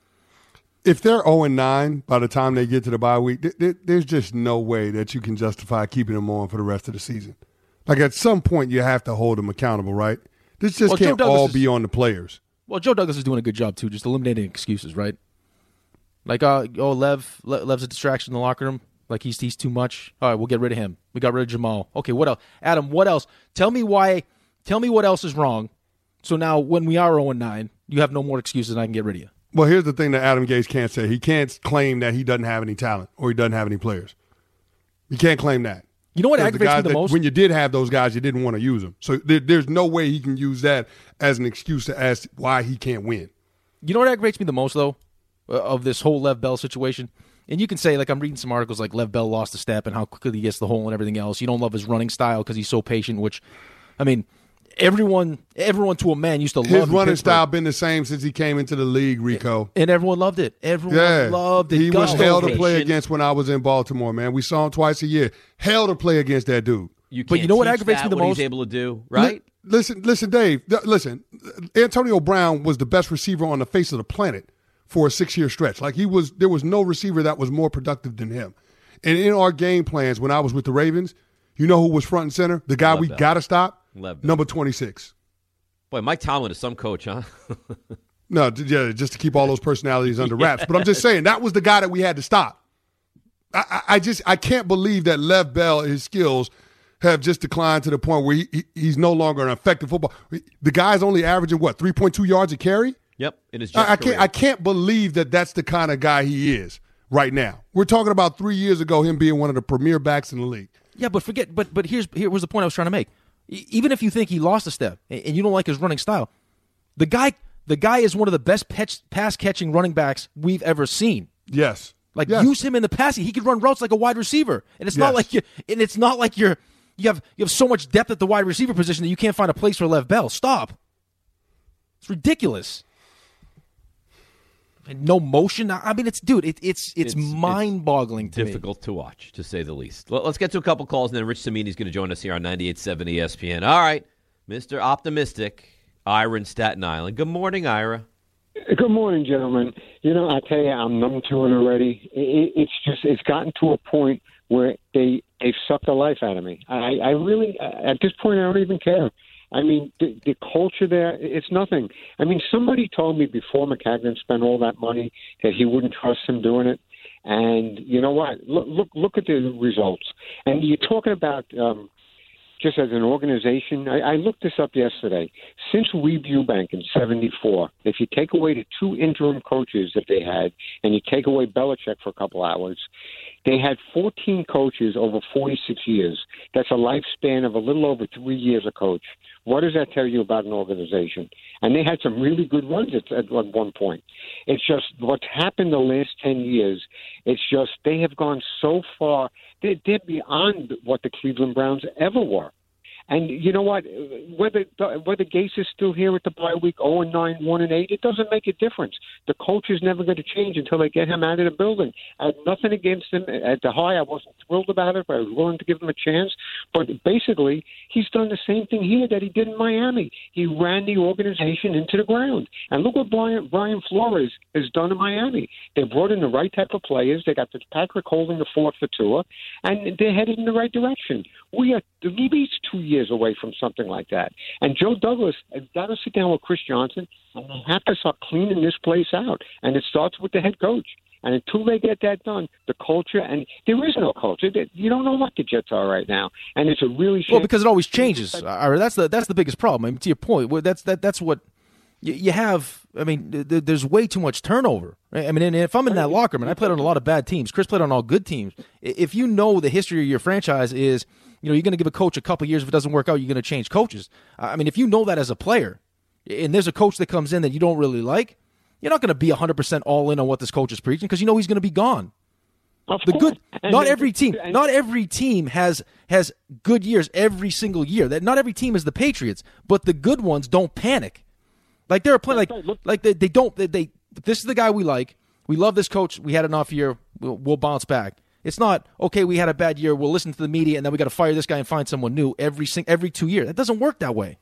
If they're oh and nine by the time they get to the bye week, th- th- there's just no way that you can justify keeping them on for the rest of the season. Like at some point, you have to hold them accountable, right? This just Well, Joe can't Douglas all is- be on the players. Well, Joe Douglas is doing a good job too, just eliminating excuses, right? Like, uh, oh, Lev, Le- Lev's a distraction in the locker room. Like he's he's too much. All right, we'll get rid of him. We got rid of Jamal. Okay, what else? Adam, what else? Tell me why. Tell me what else is wrong. So now, when we are oh and nine, you have no more excuses, and I can get rid of you. Well, here's the thing that Adam Gase can't say. He can't claim that he doesn't have any talent or he doesn't have any players. He can't claim that. You know what Because aggravates guys me the that- most? When you did have those guys, you didn't want to use them. So there, there's no way he can use that as an excuse to ask why he can't win. You know what aggravates me the most, though, uh, of this whole Lev Bell situation? And you can say, like, I'm reading some articles like Lev Bell lost a step and how quickly he gets the hole and everything else. You don't love his running style because he's so patient, which, I mean, everyone everyone to a man used to love His in running Pittsburgh. style been the same since he came into the league, Rico. And everyone loved it. Everyone Yeah, loved it. he was God, hell to patient. play against when I was in Baltimore, man. We saw him twice a year. Hell to play against that dude. You can't But you know what teach aggravates that, me the what most? he's able to do, right? Li- listen, listen, Dave. th- Listen, Antonio Brown was the best receiver on the face of the planet for a six-year stretch. Like he was, there was no receiver that was more productive than him. And in our game plans, when I was with the Ravens, you know who was front and center? The guy Lev we Bell. got to stop. Lev Bell. Number twenty-six. Boy, Mike Tomlin is some coach, huh? No, j- yeah, just to keep all those personalities under wraps. But I'm just saying that was the guy that we had to stop. I, I, I just I can't believe that Lev Bell, his skills have just declined to the point where he, he he's no longer an effective football. The guy's only averaging what three point two yards a carry. Yep, in his Jets I, I can't career. I can't believe that that's the kind of guy he is right now. We're talking about three years ago him being one of the premier backs in the league. Yeah, but forget. But but here's here was the point I was trying to make. E- Even if you think he lost a step and and you don't like his running style, the guy the guy is one of the best pass catching running backs we've ever seen. Yes. Like Yes. use him in the passing. He could run routes like a wide receiver, and it's not Yes. like you. And it's not like you're you have you have so much depth at the wide receiver position that you can't find a place for Lev Bell. Stop. It's ridiculous. And no motion. I mean, it's dude. It, it's, it's It's- mind-boggling to me. Difficult to watch, to say the least. Well, let's get to a couple calls, and then Rich Samini is going to join us here on ninety-eight point seven E S P N. All right, Mister Optimistic, Ira in Staten Island. Good morning, Ira. Good morning, gentlemen. You know, I tell you, I'm numb to it already. It, it's just, it's gotten to a point where they they've sucked the life out of me. I, I really, at this point, I don't even care. I mean, the, the culture there, it's nothing. I mean, somebody told me before Maccagnan spent all that money that he wouldn't trust him doing it. And you know what? Look, look, look at the results. And you're talking about um, just as an organization. I, I looked this up yesterday. Since Weeb Eubank in seventy-four, if you take away the two interim coaches that they had, and you take away Belichick for a couple hours, they had fourteen coaches over forty-six years. That's a lifespan of a little over three years a coach. What does that tell you about an organization? And they had some really good runs at, at one point. It's just what's happened the last ten years. It's just they have gone so far. They're, they're beyond what the Cleveland Browns ever were. And you know what? Whether whether Gase is still here at the bye week, oh and nine, one and eight, it doesn't make a difference. The coach is never going to change until they get him out of the building. I had nothing against him at the high. I wasn't thrilled about it, but I was willing to give him a chance. But basically, he's done the same thing here that he did in Miami. He ran the organization into the ground. And look what Brian, Brian Flores has done in Miami. They brought in the right type of players. They got Fitzpatrick holding the fort for Tua, and they're headed in the right direction. We are at least two years away from something like that. And Joe Douglas has got to sit down with Chris Johnson, and they have to start cleaning this place out. And it starts with the head coach. And until they get that done, the culture, and there is no culture. You don't know what the Jets are right now. And it's a really shame. Well, because it always changes. Ira, that's the that's the biggest problem. I mean, to your point, well, that's that that's what you, you have. I mean, th- there's way too much turnover. Right? I mean, and if I'm in that locker room, and I played on a lot of bad teams, Chris played on all good teams. If you know the history of your franchise is, you know, you're going to give a coach a couple years. If it doesn't work out, you're going to change coaches. I mean, if you know that as a player, and there's a coach that comes in that you don't really like, you're not going to be one hundred percent all in on what this coach is preaching because you know he's going to be gone. Of the course. good, And not then- every team, and- not every team has has good years every single year. That not every team is the Patriots, but the good ones don't panic. Like there are plenty, like Right, look- like they, they don't they, they. This is the guy we like. We love this coach. We had an off year. We'll, we'll bounce back. It's not okay. We had a bad year. We'll listen to the media, and then we got to fire this guy and find someone new every sing, every two years. That doesn't work that way.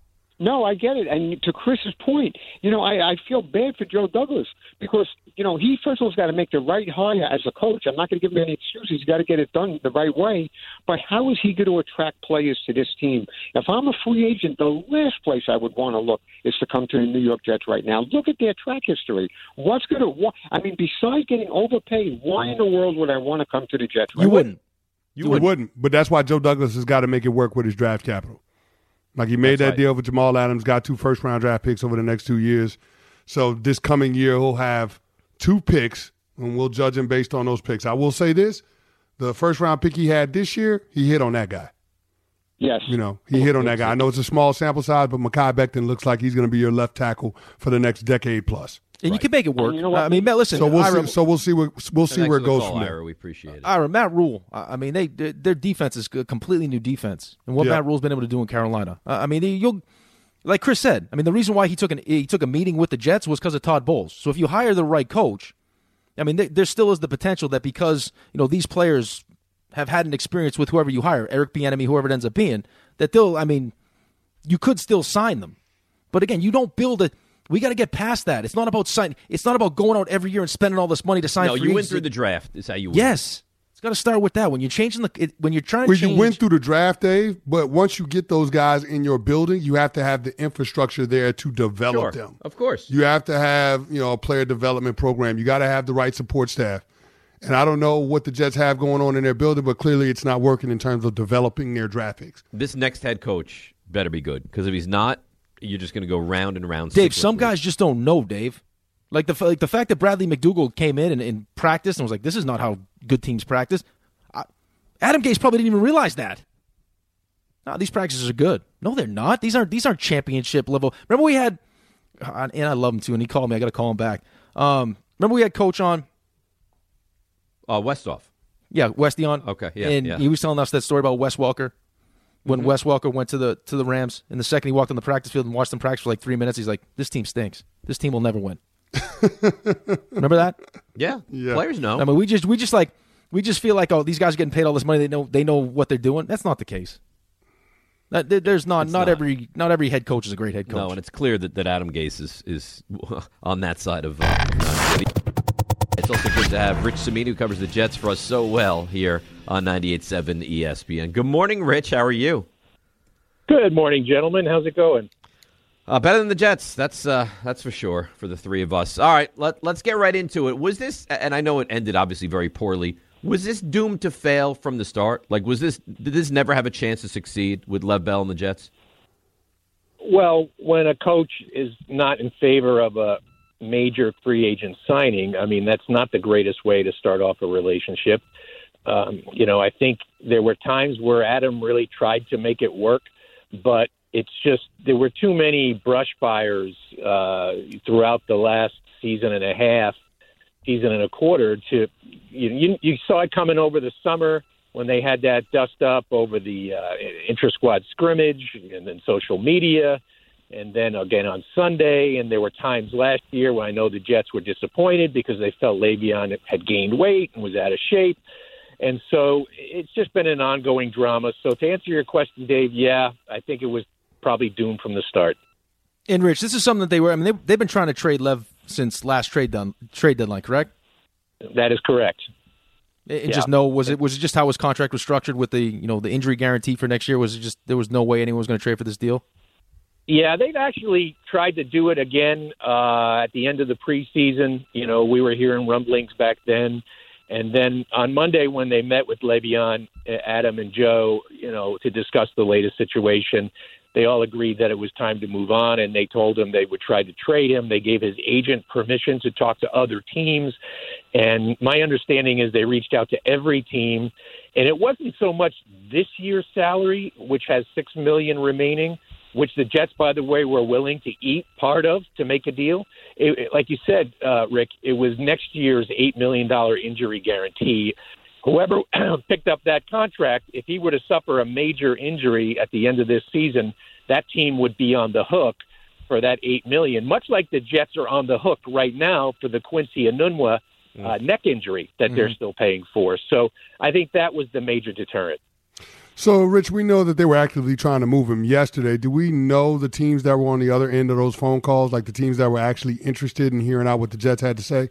No, I get it. And to Chris's point, you know, I, I feel bad for Joe Douglas because, you know, he first of all has got to make the right hire as a coach. I'm not going to give him any excuses. He's got to get it done the right way. But how is he going to attract players to this team? If I'm a free agent, the last place I would want to look is to come to the New York Jets right now. Look at their track history. What's going to – I mean, besides getting overpaid, why in the world would I want to come to the Jets? You wouldn't. You wouldn't. wouldn't. But that's why Joe Douglas has got to make it work with his draft capital. Like he made That's that right. deal with Jamal Adams, got two first-round draft picks over the next two years. So this coming year he'll have two picks, and we'll judge him based on those picks. I will say this, the first-round pick he had this year, he hit on that guy. Yes. You know, he hit on that guy. I know it's a small sample size, but Mekhi Becton looks like he's going to be your left tackle for the next decade plus. And you can make it work. And you know what? I mean, Matt, listen. So we'll Ira, see. So we'll see where we'll see Thanks where for it the goes call, from there. Ira. We appreciate it. Ira, Matt Rule. I I mean, they their defense is a completely new defense, and what Yeah. Matt Rule's been able to do in Carolina. Uh, I mean, you'll like Chris said. I mean, the reason why he took an he took a meeting with the Jets was because of Todd Bowles. So if you hire the right coach, I mean, there, there still is the potential that because you know these players have had an experience with whoever you hire, Eric Bieniemy, whoever it ends up being, that they'll. I mean, you could still sign them, but again, you don't build a. We got to get past that. It's not about signing. It's not about going out every year and spending all this money to sign. No, free you went agents. through the draft. Is how you win. Yes, it's got to start with that. When you're changing the, it, when you're trying Well, to change, you went through the draft, Dave, but once you get those guys in your building, you have to have the infrastructure there to develop Sure. them. Of course. You have to have, you know, a player development program. You got to have the right support staff. And I don't know what the Jets have going on in their building, but clearly it's not working in terms of developing their draft picks. This next head coach better be good because if he's not, you're just going to go round and round. Dave, some cyclically. guys just don't know, Dave. Like the like the fact that Bradley McDougald came in and, and practiced and was like, "This is not how good teams practice." I, Adam Gase probably didn't even realize that. No, these practices are good. No, they're not. These aren't these aren't championship level. Remember we had, and I love him too, and he called me. I got to call him back. Um, remember we had Coach on. Uh, Westhoff. Yeah, Wes Dion. Okay, yeah, And yeah. he was telling us that story about Wes Welker. When Mm-hmm. Wes Welker went to the to the Rams, and the second he walked on the practice field and watched them practice for like three minutes, he's like, "This team stinks. This team will never win." Remember that? Yeah. Yeah. Players know. I mean, we just we just like we just feel like, oh, these guys are getting paid all this money. They know they know what they're doing. That's not the case. That, there- there's not It's not not. every not every head coach is a great head coach. No, and it's clear that, that Adam Gase is, is on that side of uh, non-city. It's also good to have Rich Cimino, who covers the Jets for us so well here on ninety-eight point seven E S P N. Good morning, Rich. How are you? Good morning, gentlemen. How's it going? Uh, better than the Jets. That's uh, that's for sure for the three of us. All right, let, let's get right into it. Was this, and I know it ended obviously very poorly, was this doomed to fail from the start? Like, was this, did this never have a chance to succeed with Lev Bell and the Jets? Well, when a coach is not in favor of a major free agent signing, I mean, that's not the greatest way to start off a relationship. Um, you know, I think there were times where Adam really tried to make it work, but it's just there were too many brush fires uh, throughout the last season and a half, season and a quarter. To you, you, you saw it coming over the summer when they had that dust up over the uh, intra-squad scrimmage and then social media, and then again on Sunday. And there were times last year when I know the Jets were disappointed because they felt Le'Veon had gained weight and was out of shape. And so it's just been an ongoing drama. So to answer your question, Dave, yeah, I think it was probably doomed from the start. And Rich, this is something that they were. I mean, they, they've been trying to trade Lev since last trade done trade deadline, correct? That is correct. And Yeah. just no, was it was it just how his contract was structured with the you know the injury guarantee for next year? Was it just there was no way anyone was going to trade for this deal? Yeah, they've actually tried to do it again uh, at the end of the preseason. You know, we were hearing rumblings back then. And then on Monday when they met with Le'Veon, Adam, and Joe, you know, to discuss the latest situation, they all agreed that it was time to move on, and they told him they would try to trade him. They gave his agent permission to talk to other teams. And my understanding is they reached out to every team. And it wasn't so much this year's salary, which has six million dollars remaining, which the Jets, by the way, were willing to eat part of to make a deal. It, it, like you said, uh, Rick, it was next year's eight million dollars injury guarantee. Whoever picked up that contract, if he were to suffer a major injury at the end of this season, that team would be on the hook for that eight million dollars, much like the Jets are on the hook right now for the Quincy Enunwa uh, neck injury that Mm-hmm. they're still paying for. So I think that was the major deterrent. So, Rich, we know that they were actively trying to move him yesterday. Do we know the teams that were on the other end of those phone calls, like the teams that were actually interested in hearing out what the Jets had to say?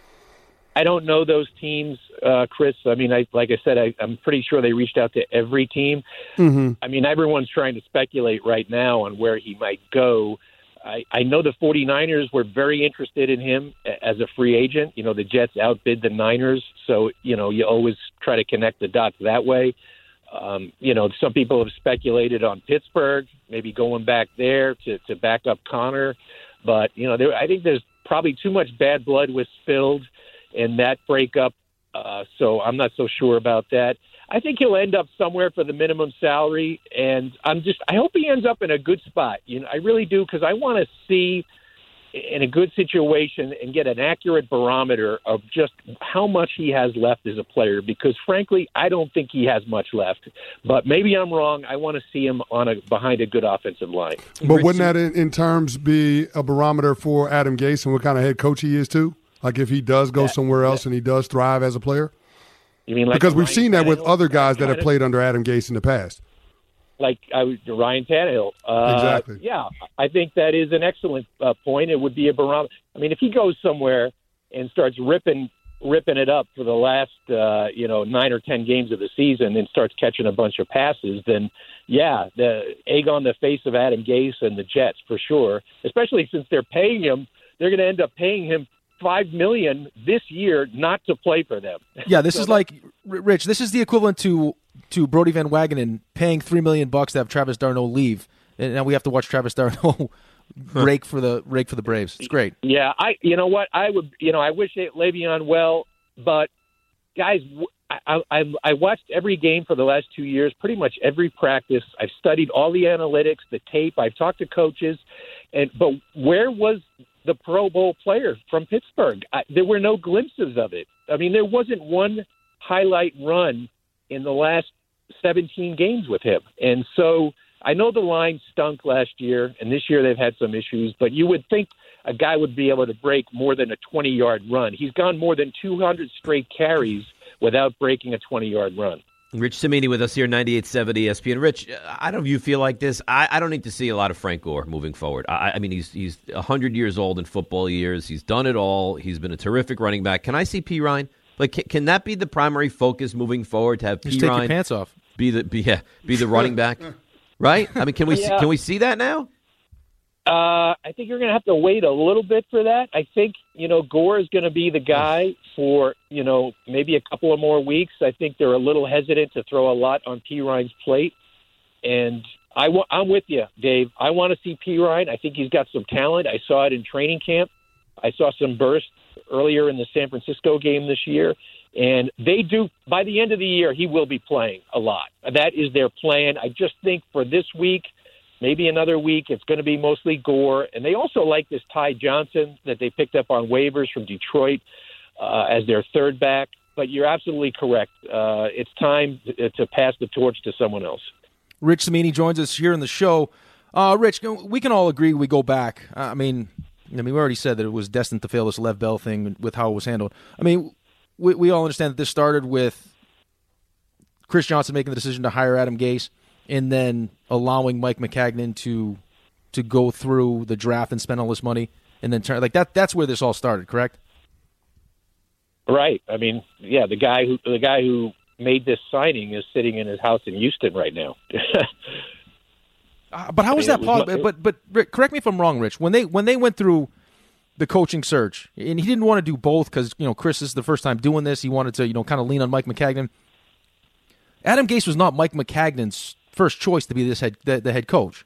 I don't know those teams, uh, Chris. I mean, I, like I said, I, I'm pretty sure they reached out to every team. Mm-hmm. I mean, everyone's trying to speculate right now on where he might go. I, I know the 49ers were very interested in him a- as a free agent. You know, the Jets outbid the Niners, so, you know, you always try to connect the dots that way. Um, you know, some people have speculated on Pittsburgh, maybe going back there to, to back up Connor. But, you know, there, I think there's probably too much bad blood was spilled in that breakup. Uh, so I'm not so sure about that. I think he'll end up somewhere for the minimum salary. And I'm just, I hope he ends up in a good spot. You know, I really do, because I want to see in a good situation and get an accurate barometer of just how much he has left as a player, because frankly, I don't think he has much left, but maybe I'm wrong. I want to see him on a, behind a good offensive line. But wouldn't that, in, in terms, be a barometer for Adam Gase and what kind of head coach he is, too? Like if he does go Yeah, somewhere else yeah. and he does thrive as a player? You mean like Because we've Ryan seen that with Tannehill? other guys that have Kinda- played under Adam Gase in the past. like I was Ryan Tannehill. Uh, Exactly. Yeah, I think that is an excellent uh, point. It would be a barometer. I mean, if he goes somewhere and starts ripping ripping it up for the last uh, you know nine or ten games of the season and starts catching a bunch of passes, then yeah, the egg on the face of Adam Gase and the Jets for sure. Especially since they're paying him, they're going to end up paying him five million dollars this year not to play for them. Yeah, this So is that- like R- Rich. This is the equivalent to to Brody Van Wagenen paying three million bucks to have Travis Darno leave, and now we have to watch Travis Darno rake for the rake for the Braves. It's great. Yeah, I. You know what? I would. You know, I wish it Le'Veon well, but guys, w- I, I I watched every game for the last two years, pretty much every practice. I've studied all the analytics, the tape. I've talked to coaches, and but where was the Pro Bowl player from Pittsburgh. I, there were no glimpses of it. I mean, there wasn't one highlight run in the last seventeen games with him. And so I know the line stunk last year, and this year they've had some issues, but you would think a guy would be able to break more than a twenty-yard run. He's gone more than two hundred straight carries without breaking a twenty-yard run. Rich Cimini with us here, ninety-eight point seven E S P N. Rich, I don't know if you feel like this. I, I don't need to see a lot of Frank Gore moving forward. I, I mean, he's he's one hundred years old in football years. He's done it all. He's been a terrific running back. Can I see P. Ryan? Like, can, can that be the primary focus moving forward, to have P. Just take Ryan your pants off. be the be, yeah, be the running back? Right? I mean, can we Yeah. see, can we see that now? Uh, I think you're going to have to wait a little bit for that. I think, you know, Gore is going to be the guy for, you know, maybe a couple of more weeks. I think they're a little hesitant to throw a lot on P. Ryan's plate. And I w- I'm with you, Dave. I want to see P. Ryan. I think he's got some talent. I saw it in training camp. I saw some bursts earlier in the San Francisco game this year. And they do, by the end of the year, he will be playing a lot. That is their plan. I just think for this week, maybe another week, it's going to be mostly Gore. And they also like this Ty Johnson that they picked up on waivers from Detroit uh, as their third back. But you're absolutely correct. Uh, it's time to, to pass the torch to someone else. Rich Cimini joins us here in the show. Uh, Rich, we can all agree we go back. I mean, I mean, we already said that it was destined to fail, this Lev Bell thing with how it was handled. I mean, we, we all understand that this started with Chris Johnson making the decision to hire Adam Gase, and then allowing Mike Maccagnan to to go through the draft and spend all this money, and then turn like that. That's where this all started, correct? Right. I mean, yeah, the guy who the guy who made this signing is sitting in his house in Houston right now. uh, but how was I mean, that possible? was, but but Rick, correct me if I'm wrong, Rich. When they when they went through the coaching search, and he didn't want to do both because you know Chris is the first time doing this. He wanted to you know kind of lean on Mike Maccagnan. Adam Gase was not Mike Maccagnan's first choice to be this head the, the head coach.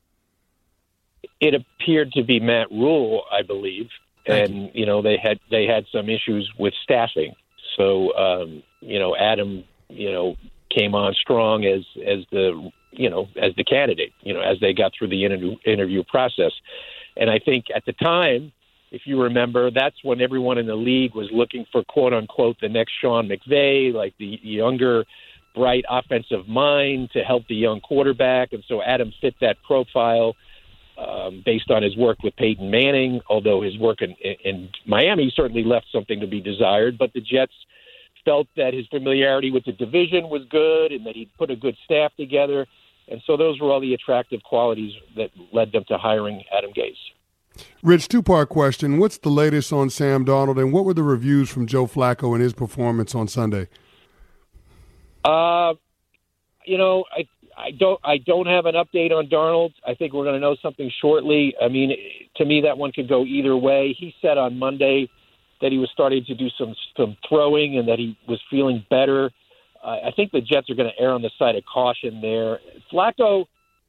It appeared to be Matt Rule, I believe, Thank and you. you know they had they had some issues with staffing. So um, you know Adam, you know, came on strong as as the you know as the candidate. You know, as they got through the interview interview process, and I think at the time, if you remember, that's when everyone in the league was looking for quote unquote the next Sean McVay, like the younger, bright offensive mind to help the young quarterback. And so Adam fit that profile um, based on his work with Peyton Manning, although his work in, in Miami certainly left something to be desired. But the Jets felt that his familiarity with the division was good and that he'd put a good staff together. And so those were all the attractive qualities that led them to hiring Adam Gase. Rich, two-part question. What's the latest on Sam Darnold, and what were the reviews from Joe Flacco and his performance on Sunday? Uh, you know, I I don't I don't have an update on Darnold. I think we're going to know something shortly. I mean, to me, that one could go either way. He said on Monday that he was starting to do some some throwing and that he was feeling better. Uh, I think the Jets are going to err on the side of caution there. Flacco,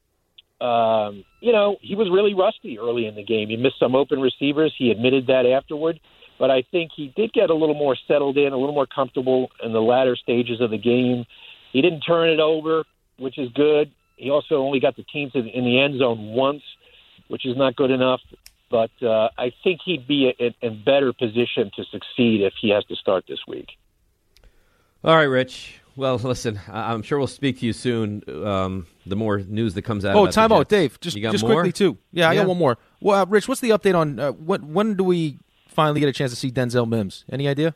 um, you know, he was really rusty early in the game. He missed some open receivers. He admitted that afterward. But I think he did get a little more settled in, a little more comfortable in the latter stages of the game. He didn't turn it over, which is good. He also only got the team to in the end zone once, which is not good enough. But uh, I think he'd be in a better position to succeed if he has to start this week. All right, Rich. Well, listen, I'm sure we'll speak to you soon. Um, the more news that comes out. Oh, about time the out, Jets. Dave. Just You got just more? quickly too. Yeah, I Yeah. got one more. Well, uh, Rich, what's the update on uh, what? When do we finally get a chance to see Denzel Mims? Any idea?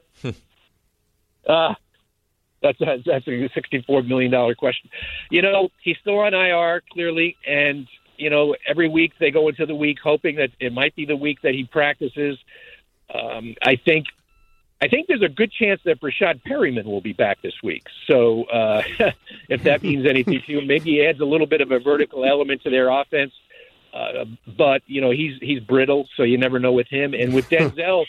Uh, that's a, that's a sixty-four million dollars question. You know, he's still on I R, clearly, and, you know, every week they go into the week hoping that it might be the week that he practices. Um, I think I think there's a good chance that Brashad Perryman will be back this week. So uh, if that means anything to you, maybe he adds a little bit of a vertical element to their offense. Uh, but, you know, he's he's brittle, so you never know with him. And with Denzel,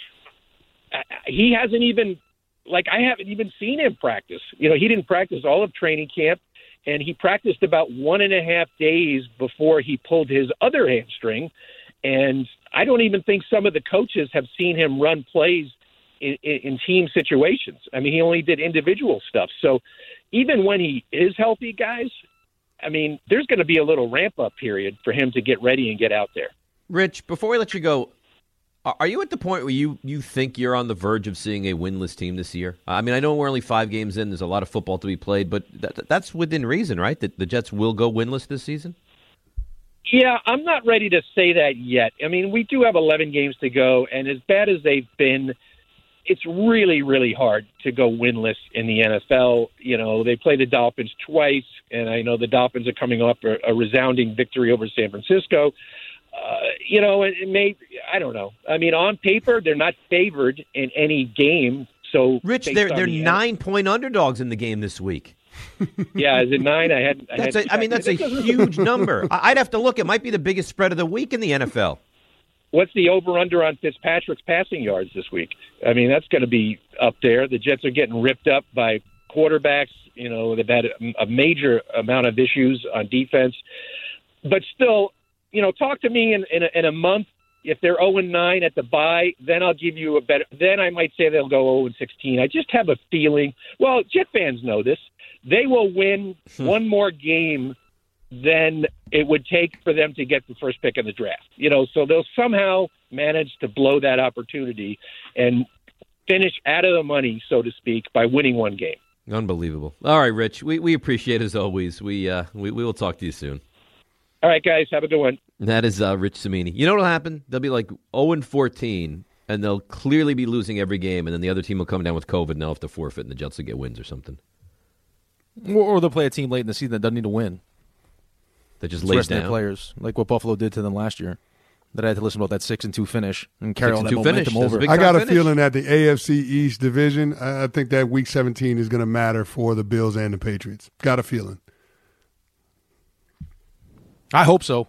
he hasn't even, like, I haven't even seen him practice. You know, he didn't practice all of training camp, and he practiced about one and a half days before he pulled his other hamstring. And I don't even think some of the coaches have seen him run plays in, in, in team situations. I mean, he only did individual stuff. So even when he is healthy, guys, I mean, there's going to be a little ramp-up period for him to get ready and get out there. Rich, before we let you go, Are you at the point where you, you think you're on the verge of seeing a winless team this year? I mean, I know we're only five games in. There's a lot of football to be played, but that, that's within reason, right? That the Jets will go winless this season? Yeah, I'm not ready to say that yet. I mean, we do have eleven games to go, and as bad as they've been, it's really, really hard to go winless in the N F L. You know, they play the Dolphins twice, and I know the Dolphins are coming off a, a resounding victory over San Francisco. Uh, you know, it, it may, I don't know. I mean, on paper, they're not favored in any game. So, Rich, they're they're the nine point underdogs in the game this week. Yeah, is it nine? I had. I, that's had a, I mean, that's a huge number. I'd have to look. It might be the biggest spread of the week in the N F L. What's the over-under on Fitzpatrick's passing yards this week? I mean, that's going to be up there. The Jets are getting ripped up by quarterbacks. You know, they've had a, a major amount of issues on defense. But still, you know, talk to me in, in, a, in a month. If they're oh and nine at the bye, then I'll give you a better – then I might say they'll go oh and sixteen. I just have a feeling – well, Jet fans know this. They will win one more game than it would take for them to get the first pick in the draft. You know, so they'll somehow manage to blow that opportunity and finish out of the money, so to speak, by winning one game. Unbelievable. All right, Rich, we, we appreciate it as always. We, uh, we we will talk to you soon. All right, guys, have a good one. That is uh, Rich Cimini. You know what will happen? They'll be like oh and fourteen, and they'll clearly be losing every game, and then the other team will come down with COVID, and they'll have to forfeit, and the Jets will get wins or something. Or, or they'll play a team late in the season that doesn't need to win. That just It's lays resting down. their players, like what Buffalo did to them last year. That I had to listen about that six and two finish and carry Six all and that two momentum finish. That's a over. big I got a finish. feeling that the A F C East division, I I think that Week seventeen is going to matter for the Bills and the Patriots. Got a feeling. I hope so.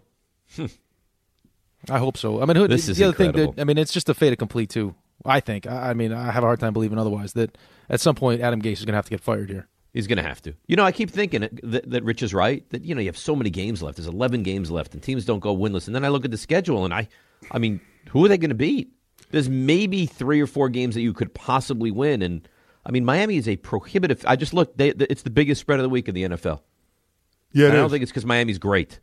I hope so. I mean, who, This the is other incredible. thing that I mean, it's just a fait accompli too. I think. I, I mean, I have a hard time believing otherwise. That at some point, Adam Gase is going to have to get fired here. He's going to have to. You know, I keep thinking that, that Rich is right, that, you know, you have so many games left. There's eleven games left, and teams don't go winless. And then I look at the schedule, and I, I mean, who are they going to beat? There's maybe three or four games that you could possibly win. And, I mean, Miami is a prohibitive. I just looked. They, it's the biggest spread of the week in the N F L. Yeah, it I don't is. think it's because Miami's great.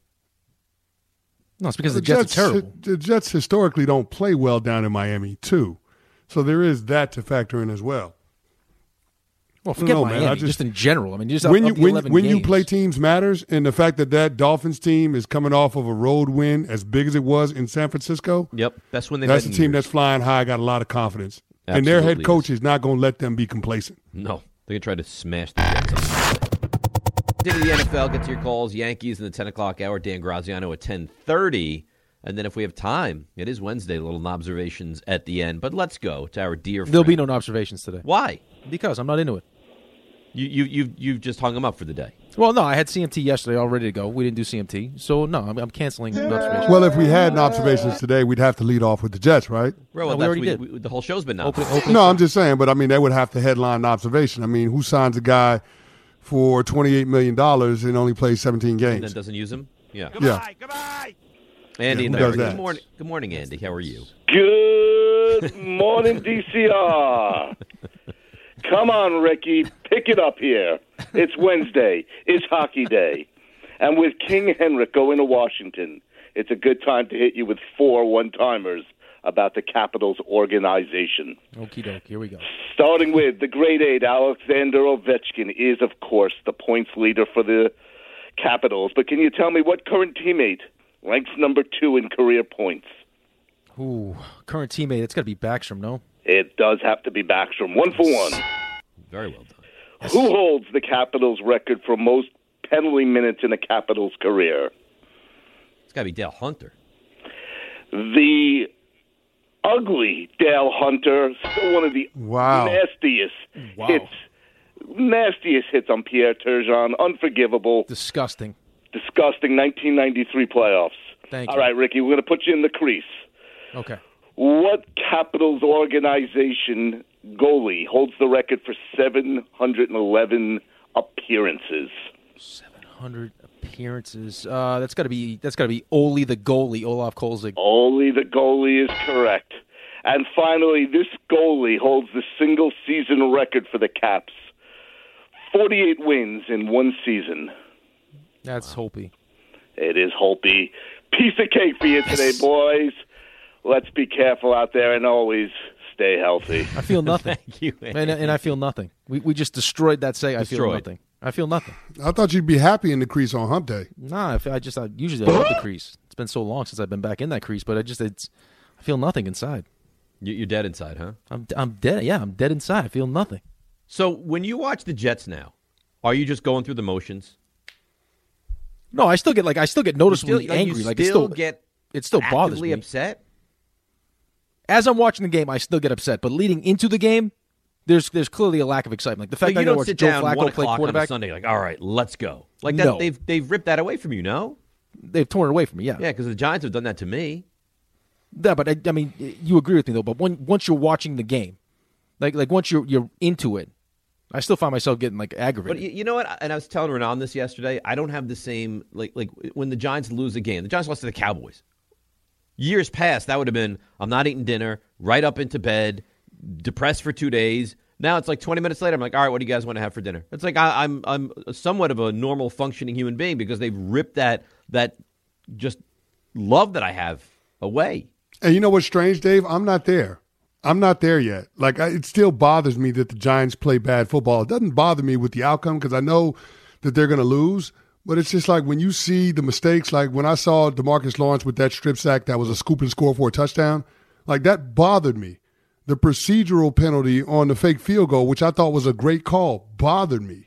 No, it's because the, the Jets, are terrible. The Jets historically don't play well down in Miami, too. So there is that to factor in as well. Well, forget No, Miami, man, I just, just- in general. I mean, just When up, you up the when, eleven when you games. play teams matters, and the fact that that Dolphins team is coming off of a road win as big as it was in San Francisco, Yep, best when they've that's had a in team years. that's flying high, got a lot of confidence. and their head Absolutely coach is. is not going to let them be complacent. No, they're going to try to smash the Jets. Into the N F L, get to your calls. Yankees in the ten o'clock hour. Dan Graziano at ten thirty. And then if we have time, it is Wednesday, little observations at the end. But let's go to our dear friend. There'll be no observations today. Why? Because I'm not into it. You, you, you, you've just hung them up for the day. Well, no, I had C M T yesterday all ready to go. We didn't do C M T. So, no, I'm, I'm canceling the observations. Well, if we had observations today, we'd have to lead off with the Jets, right? Well, No, we that's already we, did. we, the whole show's been Open, nominated. open, No, I'm just saying, but I mean, they would have to headline an observation. I mean, who signs a guy for twenty-eight million dollars and only plays seventeen And games? then doesn't use them? Yeah. Yeah. Andy, Yeah, in who the does that? Good morning, good morning, Andy. How are you? Good morning, D C R. Come on, Ricky. Pick it up here. It's Wednesday. It's hockey day. And with King Henrik going to Washington, it's a good time to hit you with four one-timers about the Capitals organization. Okie doke. Here we go. Starting with the grade eight, Alexander Ovechkin is, of course, the points leader for the Capitals. But can you tell me what current teammate ranks number two in career points? Ooh, current teammate. It's got to be Backstrom, no? It does have to be Backstrom. One for one. Very well done. Who holds the Capitals' record for most penalty minutes in a Capitals' career? It's got to be Dale Hunter. The ugly Dale Hunter, still one of the Wow. nastiest Wow. hits, nastiest hits on Pierre Turgeon. Unforgivable, Disgusting. disgusting. nineteen ninety-three playoffs. Thank All you. right, Ricky, we're going to put you in the crease. Okay. What Capitals organization goalie holds the record for seven hundred eleven appearances? seven hundred appearances. Uh, that's got to be that's got to be Ole the goalie, Olaf Kolzig. Only the goalie is correct. And finally, this goalie holds the single-season record for the Caps. forty-eight wins in one season. That's Holpe. It is Holpe. Piece of cake for you today, boys. let's be careful out there and always stay healthy. I feel nothing. Thank you, and, and I feel nothing. We we just destroyed that say. I feel Destroyed. nothing. I feel nothing. I thought you'd be happy in the crease on hump day. Nah, I, feel- I just I, usually I love the crease. It's been so long since I've been back in that crease, but I just it's I feel nothing inside. You- You're dead inside, huh? I'm I'm dead. Yeah, I'm dead inside. I feel nothing. So when you watch the Jets now, are you just going through the motions? No, I still get like I still get noticeably you still, like, angry. You like still, it still get it still bothers actively me. upset. As I'm watching the game, I still get upset. But leading into the game, there's there's clearly a lack of excitement. Like the fact But that you I don't watch sit Joe down one Flacco play o'clock on a quarterback, Sunday like, all right, let's go. Like that, No. they've they've ripped that away from you. No, they've torn it away from me. Yeah, yeah, because the Giants have done that to me. yeah. But I, I mean, you agree with me though. But when once you're watching the game, like like once you're you're into it, I still find myself getting like aggravated. But you, you know what? And I was telling Renan this yesterday. I don't have the same like like when the Giants lose a game. The Giants lost to the Cowboys. Years past, that would have been I'm not eating dinner, right up into bed, depressed for two days. Now it's like twenty minutes later. I'm like, all right, what do you guys want to have for dinner? It's like I, I'm I'm somewhat of a normal functioning human being because they've ripped that that just love that I have away. And you know what's strange, Dave? I'm not there. I'm not there yet. Like, I, it still bothers me that the Giants play bad football. It doesn't bother me with the outcome because I know that they're going to lose. But it's just like when you see the mistakes, like when I saw DeMarcus Lawrence with that strip sack that was a scoop and score for a touchdown, like that bothered me. The procedural penalty on the fake field goal, which I thought was a great call, bothered me.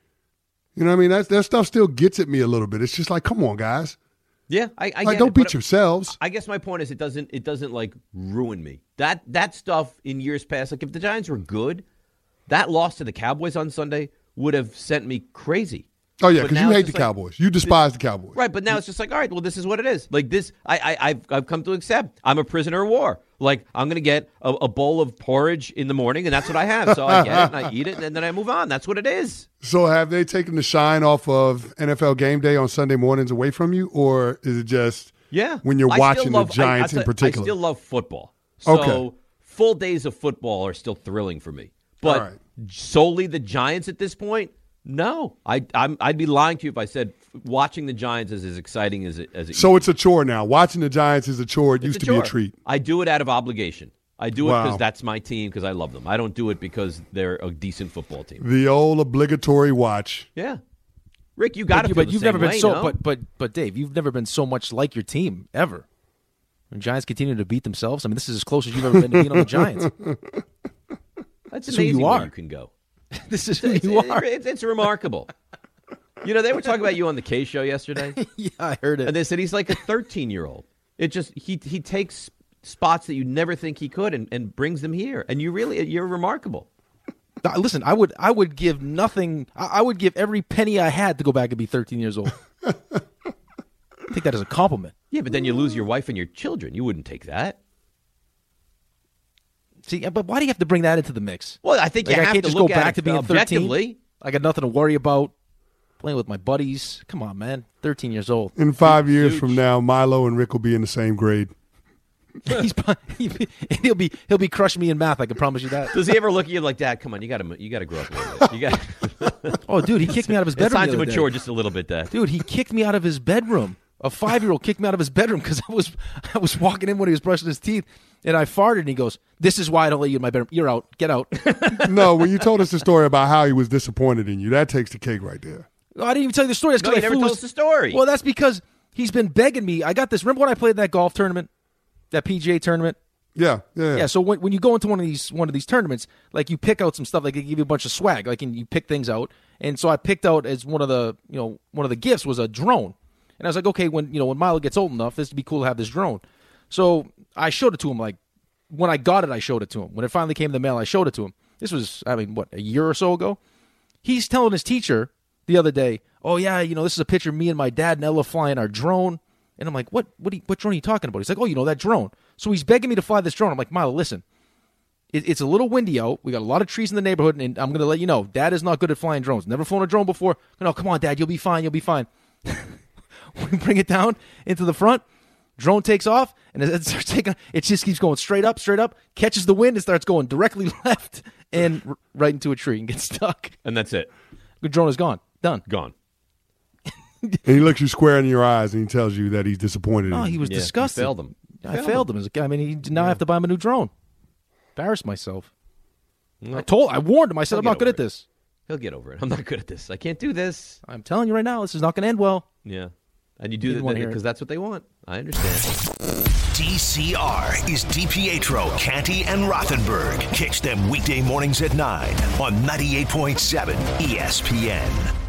You know what I mean? That, that stuff still gets at me a little bit. It's just like, come on, guys. Yeah, I, I Like, get don't it, beat but yourselves. I guess my point is it doesn't it doesn't like ruin me. That that stuff in years past, like if the Giants were good, that loss to the Cowboys on Sunday would have sent me crazy. Oh, yeah, But because now you it's hate the just like- Cowboys. You despise the Cowboys. Right, but now it's just like, all right, well, this is what it is. Like this, I, I, I've, I've come to accept. I'm a prisoner of war. Like I'm going to get a, a bowl of porridge in the morning, and that's what I have. So I get it, and I eat it, and then I move on. That's what it is. So have they taken the shine off of N F L Game Day on Sunday mornings away from you, or is it just Yeah. when you're I still watching love- the Giants I, I, in particular? I still love football. So Okay. full days of football are still thrilling for me. But All right. solely the Giants at this point, no. I, I'm, I'd be lying to you if I said watching the Giants is as exciting as it as it So it's a chore now. Watching the Giants is a chore. It It's used a to be a chore. treat. I do it out of obligation. I do it Wow. because that's my team, because I love them. I don't do it because they're a decent football team. The old obligatory watch. Yeah. Rick, you got to but, you- feel but the you've same never been way, so. no? But but but Dave, you've never been so much like your team ever. When Giants continue to beat themselves, I mean, this is as close as you've ever been to being on the Giants. That's That's who amazing you where are. you can go. This is who It's, you are. it's, it's remarkable. You know, they were talking about you on the K show yesterday, Yeah, I heard and it. they said he's like a thirteen-year-old. It just he he takes spots that you never think he could and, and brings them here, and you really you're remarkable. Uh, Listen, I would I would give nothing. I I would give every penny I had to go back and be thirteen years old. Take that as a compliment. Yeah, but then you lose your wife and your children. You wouldn't take that. See, but why do you have to bring that into the mix? Well, I think Like, you I have can't to just look go at back it to being thirteen. objectively. I got nothing to worry about. Playing with my buddies. Come on, man. thirteen years old. In five years Huge. from now, Milo and Rick will be in the same grade. He's he'll be he'll be crushing me in math. I can promise you that. Does he ever look at you like, Dad? Come on, you got to you got to grow up a little bit. You got. Oh, dude, he kicked me out of his It's bedroom. time the to other mature day. just a little bit, Dad. Dude, he kicked me out of his bedroom. A five-year-old kicked me out of his bedroom because I was I was walking in when he was brushing his teeth, and I farted, and he goes, "This is why I don't let you in my bedroom. You're out. Get out." No, when you told us the story about how he was disappointed in you, that takes the cake right there. Oh, I didn't even tell you the story. That's No, 'cause you I never flew told his- us the story. Well, that's because he's been begging me. I got this. Remember when I played that golf tournament, that P G A tournament? Yeah, yeah. Yeah. So when when you go into one of these one of these tournaments, like you pick out some stuff, like they give you a bunch of swag, like and you pick things out. And so I picked out as one of the you know one of the gifts was a drone. And I was like, okay, when you know when Milo gets old enough, this would be cool to have this drone. So I showed it to him. Like when I got it, I showed it to him. When it finally came in the mail, I showed it to him. This was, I mean, what, a year or so ago? He's telling his teacher the other day, oh, yeah, you know, this is a picture of me and my dad and Ella flying our drone. And I'm like, what What, are you, what drone are you talking about? He's like, oh, you know, that drone. So he's begging me to fly this drone. I'm like, Milo, listen, it, it's a little windy out. We got a lot of trees in the neighborhood, and I'm going to let you know, Dad is not good at flying drones. Never flown a drone before. No, come on, Dad, you'll be fine. You'll be fine. We bring it down into the front. Drone takes off, and it starts taking. It just keeps going straight up, straight up. Catches the wind and starts going directly left and r- right into a tree and gets stuck. And that's it. The drone is gone. Done. Gone. And he looks you square in your eyes and he tells you that he's disappointed Oh, in he you. was Yeah, disgusted. You failed him. I failed, failed him. him as a guy. I mean, he, now yeah. I have to buy him a new drone. Embarrassed myself. No. I told, I warned him. I said, He'll I'm not good at this. He'll get over it. I'm not good at this. I can't do this. I'm telling you right now, this is not going to end well. Yeah. And you do that because that's what they want. I understand. D C R is DiPietro, Canty, and Rothenberg. Catch them weekday mornings at nine on ninety-eight point seven E S P N.